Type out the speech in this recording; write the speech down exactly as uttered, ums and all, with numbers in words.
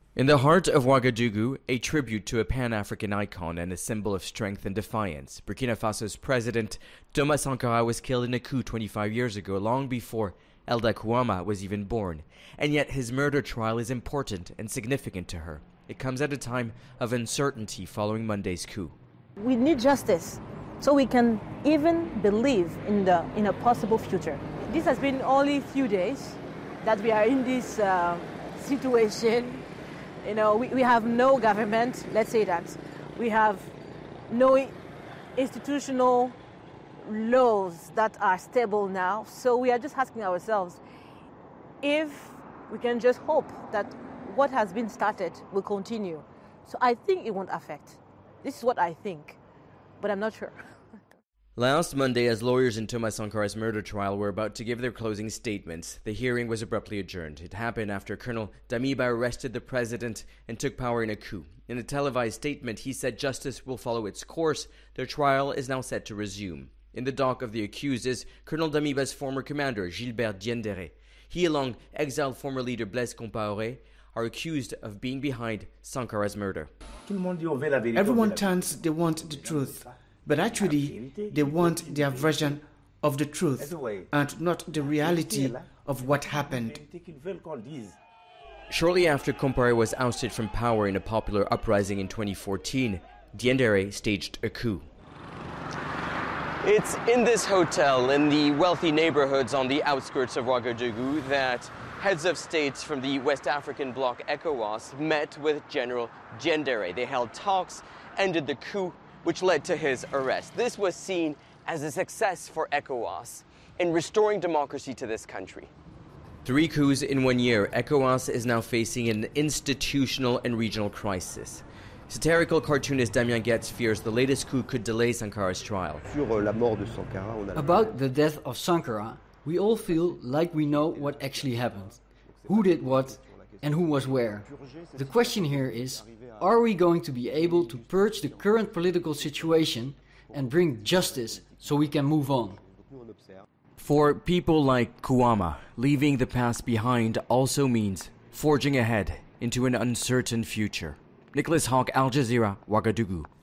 In the heart of Ouagadougou, a tribute to a Pan-African icon and a symbol of strength and defiance, Burkina Faso's president Thomas Sankara was killed in a coup twenty-five years ago, long before Elda Kouama was even born. And yet his murder trial is important and significant to her. It comes at a time of uncertainty following Monday's coup. We need justice so we can even believe in, the, in a possible future. This has been only a few days that we are in this uh, situation. You know, we, we have no government, let's say that. We have no institutional laws that are stable now. So we are just asking ourselves if we can just hope that what has been started will continue. So I think it won't affect. This is what I think, but I'm not sure. Last Monday, as lawyers in Thomas Sankara's murder trial were about to give their closing statements, the hearing was abruptly adjourned. It happened after Colonel Damiba arrested the president and took power in a coup. In a televised statement, he said justice will follow its course. Their trial is now set to resume. In the dock of the accused is Colonel Damiba's former commander, Gilbert Diendéré. He, along exiled former leader Blaise Compaoré, are accused of being behind Sankara's murder. Everyone turns they want the truth. But actually, they want their version of the truth and not the reality of what happened. Shortly after Compaoré was ousted from power in a popular uprising in twenty fourteen, Diendéré staged a coup. It's in this hotel in the wealthy neighborhoods on the outskirts of Ouagadougou that heads of states from the West African bloc ECOWAS met with General Diendéré. They held talks, ended the coup, which led to his arrest. This was seen as a success for ECOWAS in restoring democracy to this country. Three coups in one year, ECOWAS is now facing an institutional and regional crisis. Satirical cartoonist Damien Getz fears the latest coup could delay Sankara's trial. About the death of Sankara, we all feel like we know what actually happened, who did what, and who was where. The question here is, are we going to be able to purge the current political situation and bring justice so we can move on? For people like Kouama, leaving the past behind also means forging ahead into an uncertain future. Nicholas Hawk, Al Jazeera, Ouagadougou.